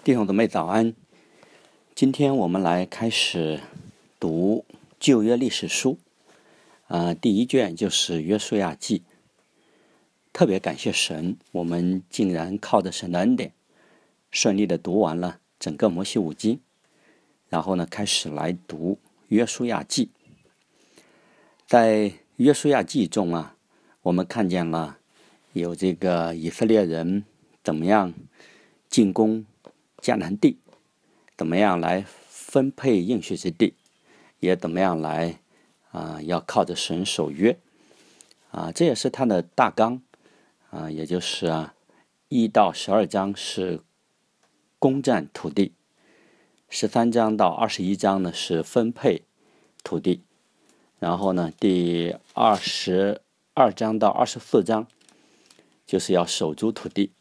弟兄姊妹早安，今天我们来开始读旧约历史书，第一卷就是约书亚记。特别感谢神，我们竟然靠着神的恩典，顺利的读完了整个摩西五经，然后呢，开始来读约书亚记。在约书亚记中我们看见了有这个以色列人怎么样进攻迦南地，怎么样来分配应许之地，也怎么样来要靠着神守约这也是他的大纲也就是1到12章是攻占土地，13章到21章呢是分配土地，然后呢第22章到24章就是要守住土地。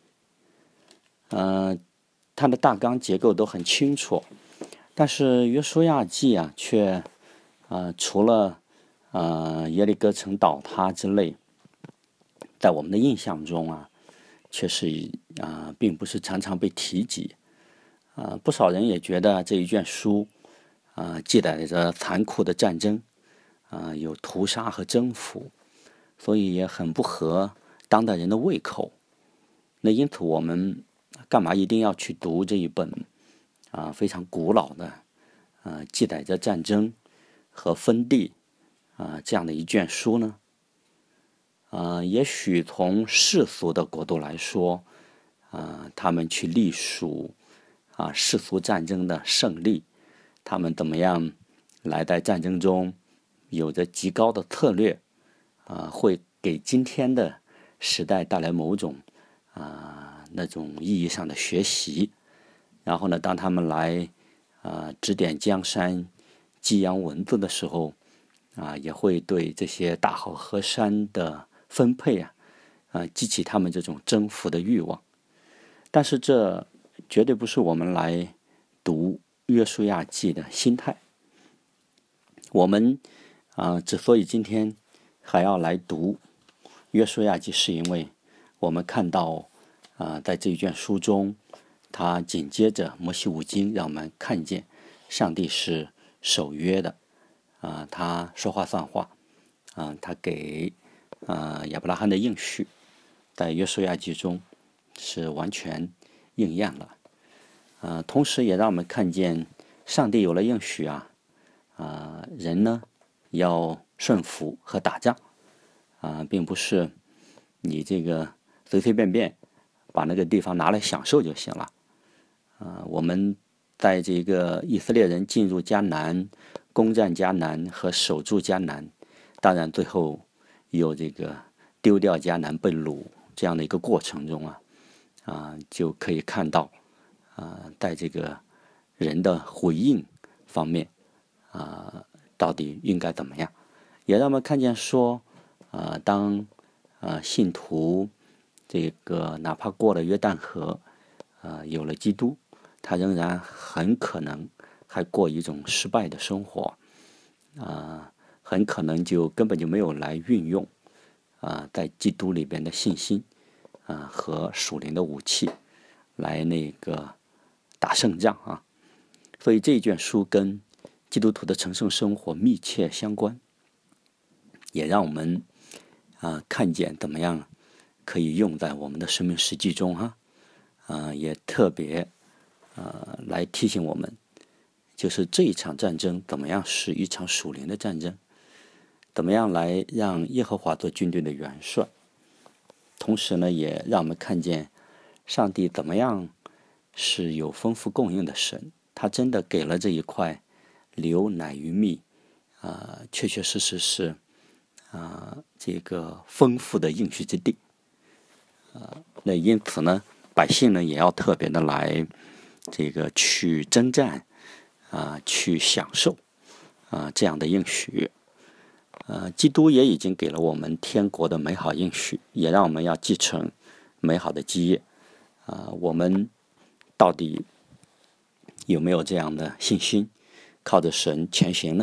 它的大纲结构都很清楚，但是约书亚记却除了耶利哥城倒塌之类，在我们的印象中却是并不是常常被提及。不少人也觉得这一卷书记载着残酷的战争，有屠杀和征服，所以也很不合当代人的胃口。那因此我们干嘛一定要去读这一本非常古老的记载着战争和分地这样的一卷书呢？也许从世俗的角度来说，他们去隶属世俗战争的胜利，他们怎么样来在战争中有着极高的策略，会给今天的时代带来某种那种意义上的学习。然后呢，当他们来指点江山、激扬文字的时候也会对这些大好河山的分配激起他们这种征服的欲望。但是这绝对不是我们来读约书亚记的心态。我们之所以今天还要来读约书亚记，是因为我们看到在这一卷书中，他紧接着摩西五经让我们看见上帝是守约的他说话算话他给亚伯拉罕的应许在约书亚记中是完全应验了同时也让我们看见上帝有了应许人呢要顺服和打仗并不是你这个随随便便把那个地方拿来享受就行了我们在这个以色列人进入迦南、攻占迦南和守住迦南，当然最后有这个丢掉迦南被掳这样的一个过程中就可以看到在这个人的回应方面到底应该怎么样，也让我们看见说当信徒这个哪怕过了约旦河有了基督，他仍然很可能还过一种失败的生活很可能就根本就没有来运用在基督里边的信心和属灵的武器来那个打胜仗所以这一卷书跟基督徒的成圣生活密切相关，也让我们看见怎么样可以用在我们的生命实际中也特别来提醒我们，就是这一场战争怎么样是一场属灵的战争，怎么样来让耶和华做军队的元帅，同时呢也让我们看见上帝怎么样是有丰富供应的神，他真的给了这一块流奶与蜜确确实实是这个丰富的应许之地那因此呢百姓呢也要特别的来这个去征战去享受这样的应许基督也已经给了我们天国的美好应许，也让我们要继承美好的基业我们到底有没有这样的信心，靠着神前行呢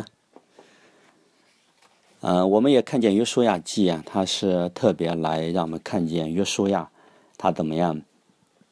我们也看见约书亚记他是特别来让我们看见约书亚他怎么样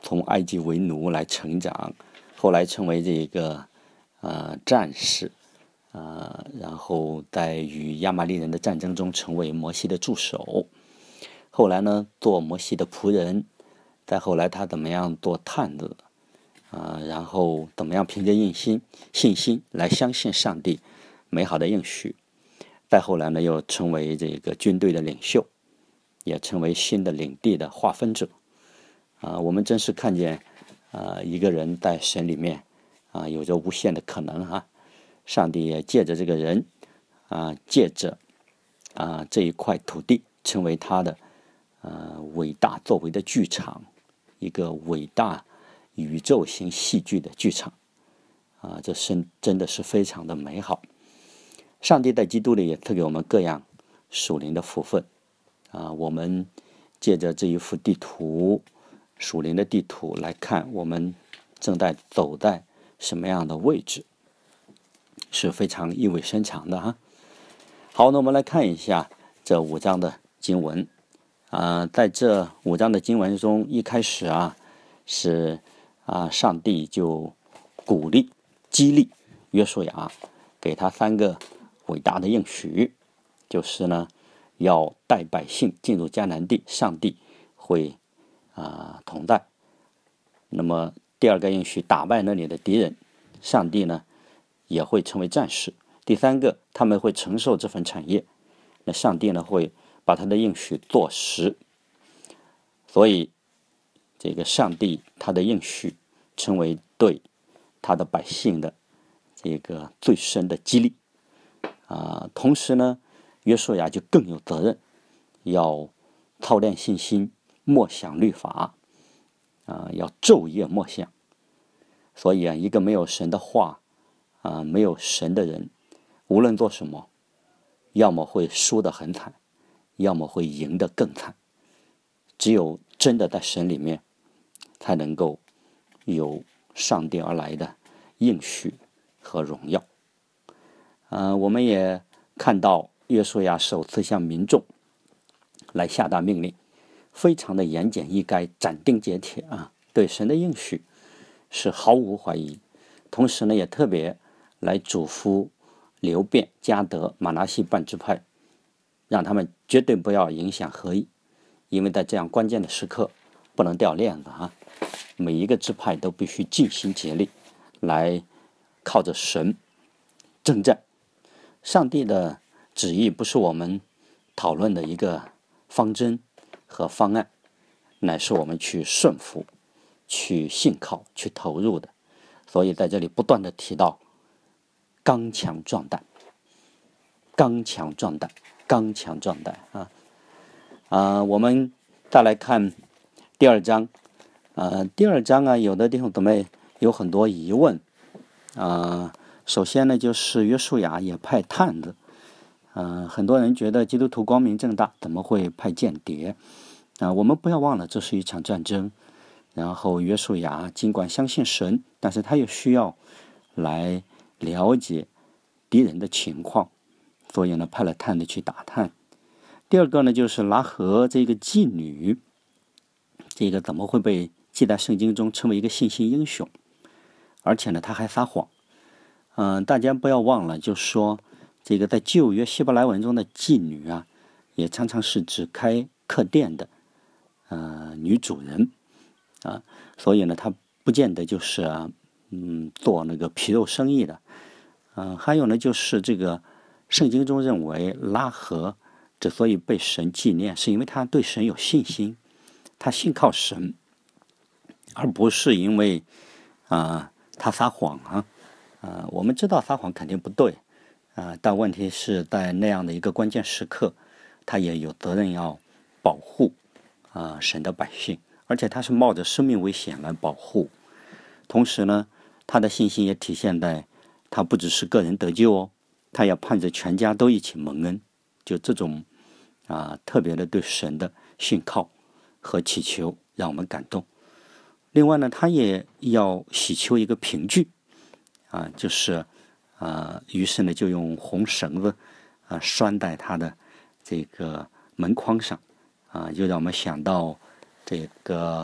从埃及为奴来成长，后来成为这个战士，然后在与亚玛力人的战争中成为摩西的助手，后来呢做摩西的仆人，再后来他怎么样做探子，然后怎么样凭着信心来相信上帝美好的应许，再后来呢又成为这个军队的领袖，也成为新的领地的划分者。我们真是看见一个人在神里面有着无限的可能上帝也借着这个人借着这一块土地成为他的伟大作为的剧场，一个伟大宇宙型戏剧的剧场这真的是非常的美好。上帝在基督里也赐给我们各样属灵的福分我们借着这一幅地图，属灵的地图来看我们正在走在什么样的位置，是非常意味深长的好，那我们来看一下这5章的经文在这5章的经文中，一开始是上帝就鼓励激励约书亚，给他3个伟大的应许，就是呢要带百姓进入迦南地，上帝会同在。那么第2个应许，打败那里的敌人，上帝呢也会成为战士。第3个，他们会承受这份产业，那上帝呢会把他的应许做实。所以这个上帝他的应许成为对他的百姓的这个最深的激励同时呢约书亚就更有责任要操练信心，默想律法要昼夜默想。所以一个没有神的话没有神的人，无论做什么，要么会输得很惨，要么会赢得更惨。只有真的在神里面，才能够有上帝而来的应许和荣耀我们也看到约书亚首次向民众来下达命令，非常的言简意赅，斩钉截铁对神的应许是毫无怀疑。同时呢也特别来嘱咐流便、迦得、玛拿西半支派，让他们绝对不要影响合一，因为在这样关键的时刻不能掉链子每一个支派都必须尽心竭力来靠着神征战。上帝的旨意不是我们讨论的一个方针和方案，乃是我们去顺服、去信靠、去投入的。所以在这里不断的提到刚强壮胆，刚强壮胆，刚强壮胆我们再来看第2章第2章有的弟兄姊妹有很多疑问首先呢就是约书亚也派探子很多人觉得基督徒光明正大，怎么会派间谍我们不要忘了这是一场战争，然后约书亚尽管相信神，但是他又需要来了解敌人的情况，所以呢派了探子去打探。第2个呢就是拉合这个妓女，这个怎么会被记在圣经中成为一个信心英雄，而且呢他还撒谎大家不要忘了，就是说这个在旧约希伯来文中的妓女也常常是指开客店的女主人所以呢她不见得就是做那个皮肉生意的还有呢就是这个圣经中认为拉合之所以被神纪念，是因为他对神有信心，他信靠神，而不是因为他撒谎我们知道撒谎肯定不对但问题是在那样的一个关键时刻，他也有责任要保护神的百姓，而且他是冒着生命危险来保护。同时呢他的信心也体现在他不只是个人得救他要盼着全家都一起蒙恩，就这种特别的对神的信靠和祈求让我们感动。另外呢他也要祈求一个凭据就是于是呢就用红绳子拴在他的这个门框上就让我们想到这个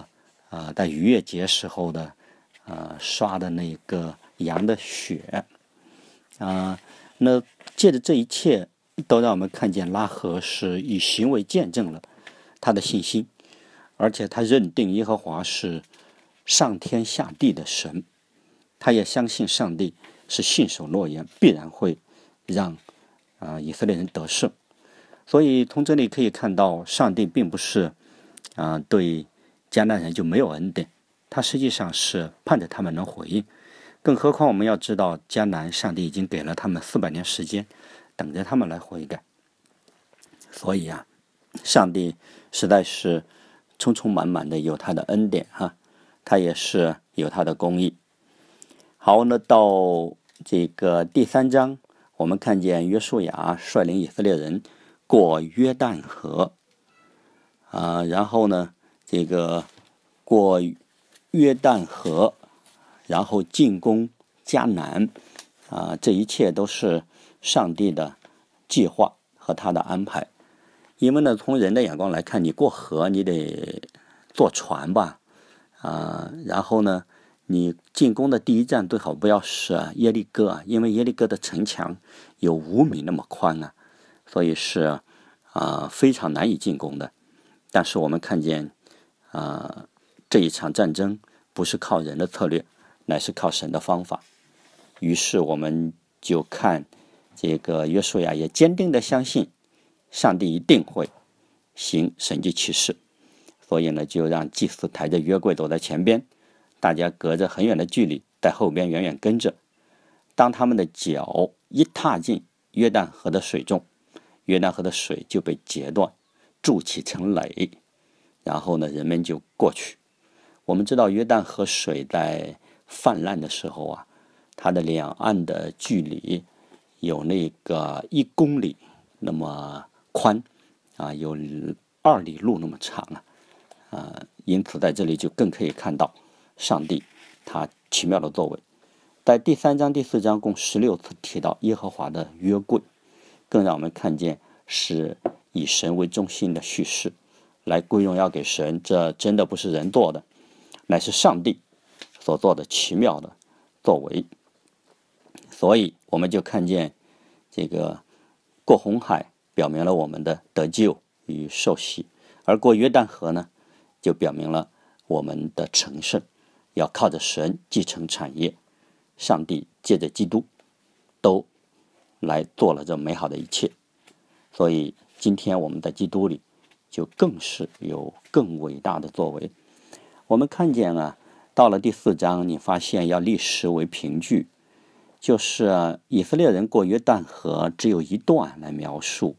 在逾越节时候的刷的那个羊的血那借着这一切，都让我们看见拉合是以行为见证了他的信心，而且他认定耶和华是上天下地的神，他也相信上帝是信守诺言，必然会让以色列人得胜。所以从这里可以看到，上帝并不是对迦南人就没有恩典，他实际上是盼着他们能回应。更何况我们要知道，迦南上帝已经给了他们400年时间，等着他们来悔改。所以上帝实在是充充满满的有他的恩典他也是有他的公义。好，那到这个第3章，我们看见约书亚率领以色列人过约旦河然后呢，这个过约旦河，然后进攻迦南这一切都是上帝的计划和他的安排。因为呢，从人的眼光来看，你过河你得坐船吧然后呢，你进攻的第一站最好不要是耶利哥因为耶利哥的城墙有5米那么宽所以是非常难以进攻的。但是我们看见这一场战争不是靠人的策略，乃是靠神的方法。于是我们就看这个约书亚也坚定的相信上帝一定会行神迹奇事，所以呢，就让祭司抬着约柜走在前边，大家隔着很远的距离在后边远远跟着。当他们的脚一踏进约旦河的水中，约旦河的水就被截断，筑起成垒，然后呢，人们就过去。我们知道约旦河水在泛滥的时候它的两岸的距离有那个1公里那么宽有2里路那么长因此在这里就更可以看到上帝他奇妙的作为。在第3章第4章共16次提到耶和华的约柜，更让我们看见是以神为中心的叙事，来归荣耀给神，这真的不是人做的，乃是上帝所做的奇妙的作为。所以我们就看见这个过红海表明了我们的得救与受洗，而过约旦河呢，就表明了我们的成圣，要靠着神继承产业。上帝借着基督都来做了这美好的一切，所以今天我们在基督里就更是有更伟大的作为。我们看见到了第4章，你发现要立时为凭据，就是以色列人过约旦河只有一段来描述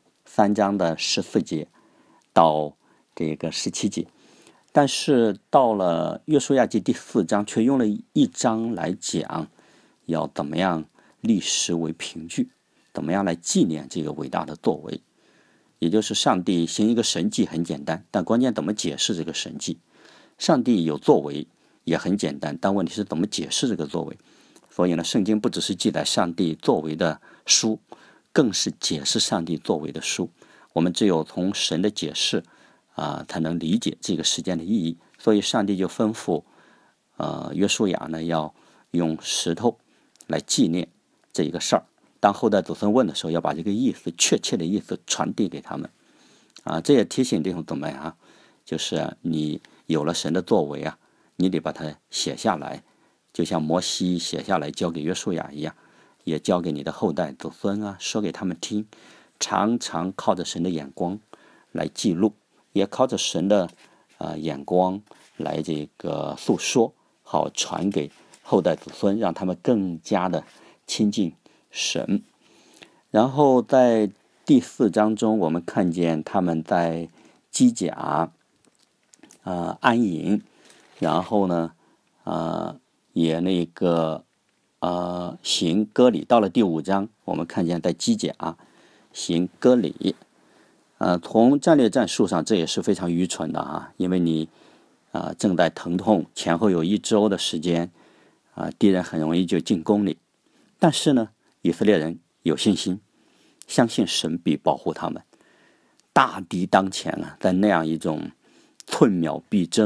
，3章的14节到这个17节，但是到了约书亚记第4章却用了1章来讲要怎么样立时为凭据，怎么样来纪念这个伟大的作为。也就是上帝行一个神迹很简单，但关键怎么解释这个神迹。上帝有作为也很简单，但问题是怎么解释这个作为。所以呢，圣经不只是记载上帝作为的书，更是解释上帝作为的书。我们只有从神的解释才能理解这个事件的意义。所以上帝就吩咐约书亚呢，要用石头来纪念这一个事儿。当后代子孙问的时候，要把这个意思确切的意思传递给他们这也提醒弟兄姊妹就是你有了神的作为你得把它写下来，就像摩西写下来交给约书亚一样，也交给你的后代子孙说给他们听。常常靠着神的眼光来记录，也靠着神的眼光来这个诉说，好传给后代子孙，让他们更加的亲近神。然后在第4章中，我们看见他们在基甲安营，然后呢也那个行割礼。到了第5章，我们看见在基甲行割礼。从战略战术上，这也是非常愚蠢的因为你正在疼痛，前后有1周的时间敌人很容易就进攻你。但是呢，以色列人有信心，相信神必保护他们。大敌当前在那样一种寸秒必争、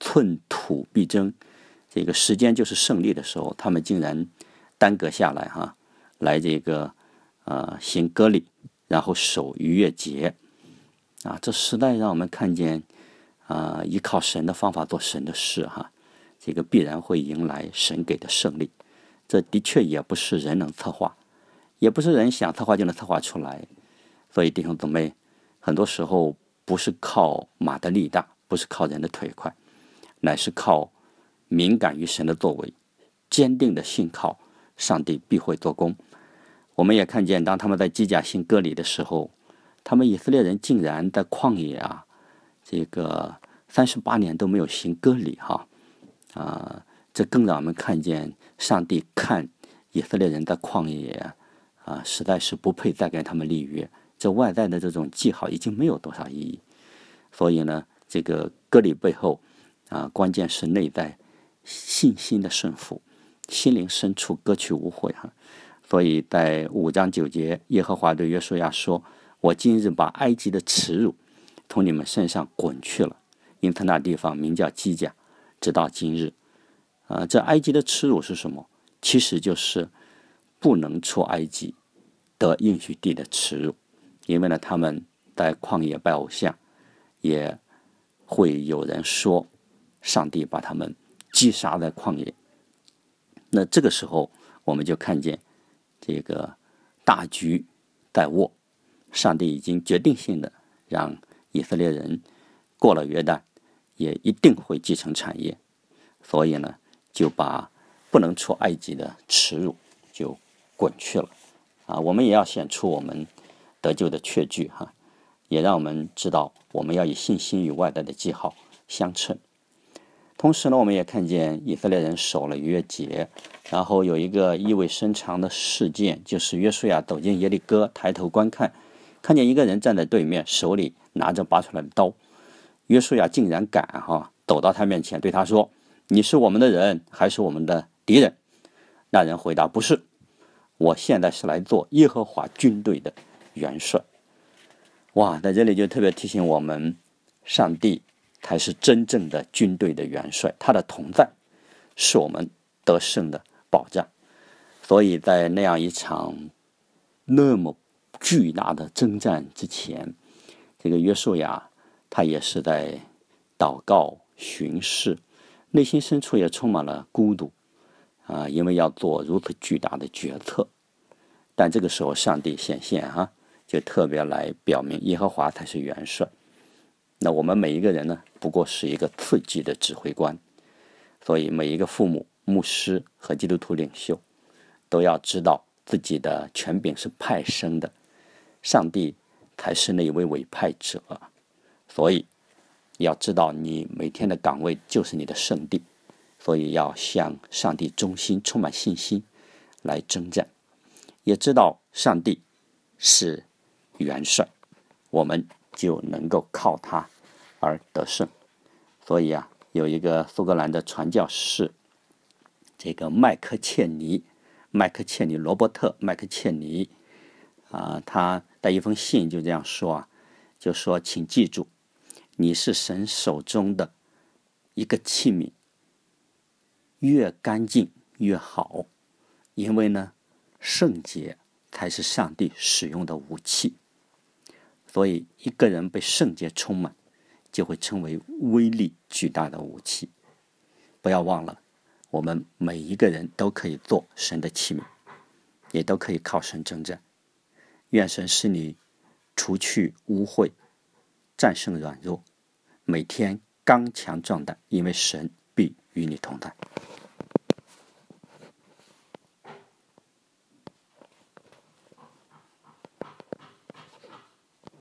寸土必争，这个时间就是胜利的时候，他们竟然耽搁下来来这个行割礼，然后守逾越节这实在让我们看见依靠神的方法做神的事这个必然会迎来神给的胜利。这的确也不是人能策划，也不是人想策划就能策划出来。所以弟兄姊妹，很多时候不是靠马的力大，不是靠人的腿快，乃是靠敏感于神的作为，坚定的信靠上帝必会做工。我们也看见，当他们在基甲行割礼的时候，他们以色列人竟然在旷野这个38年都没有行割礼这更让我们看见上帝看以色列人在旷野实在是不配再跟他们立约，这外在的这种记号已经没有多少意义。所以呢，这个割礼背后关键是内在信心的顺服，心灵深处割去污秽所以在5章9节，耶和华对约书亚说：我今日把埃及的耻辱从你们身上滚去了。因此那地方名叫基甲，直到今日。这埃及的耻辱是什么？其实就是不能出埃及得应许地的耻辱。因为呢，他们在旷野拜偶像，也会有人说上帝把他们击杀在旷野。那这个时候我们就看见这个大局在握，上帝已经决定性的让以色列人过了约旦也一定会继承产业。所以呢，就把不能出埃及的耻辱就滚去了我们也要显出我们得救的确据也让我们知道我们要以信心与外在的记号相称。同时呢，我们也看见以色列人守了逾越节，然后有一个意味深长的事件，就是约书亚走进耶利哥，抬头观看，看见一个人站在对面，手里拿着拔出来的刀。约书亚竟然敢走到他面前，对他说：你是我们的人还是我们的敌人？那人回答：不是，我现在是来做耶和华军队的元帅。哇，在这里就特别提醒我们，上帝才是真正的军队的元帅，他的同在是我们得胜的保障。所以在那样一场那么巨大的征战之前，这个约书亚他也是在祷告巡视，内心深处也充满了孤独因为要做如此巨大的决策。但这个时候上帝显现就特别来表明耶和华才是元帅。那我们每一个人呢，不过是一个次级的指挥官。所以每一个父母、牧师和基督徒领袖都要知道自己的权柄是派生的，上帝才是那一位委派者。所以要知道你每天的岗位就是你的圣地，所以要向上帝忠心，充满信心来征战。也知道上帝是元帅，我们就能够靠他而得胜。所以有一个苏格兰的传教士，这个麦克切尼罗伯特麦克切尼他的一封信就这样说就说：请记住，你是神手中的一个器皿，越干净越好，因为呢，圣洁才是上帝使用的武器。所以一个人被圣洁充满，就会成为威力巨大的武器。不要忘了，我们每一个人都可以做神的器皿，也都可以靠神征战。愿神使你除去污秽，战胜软弱，每天刚强壮胆，因为神必与你同在。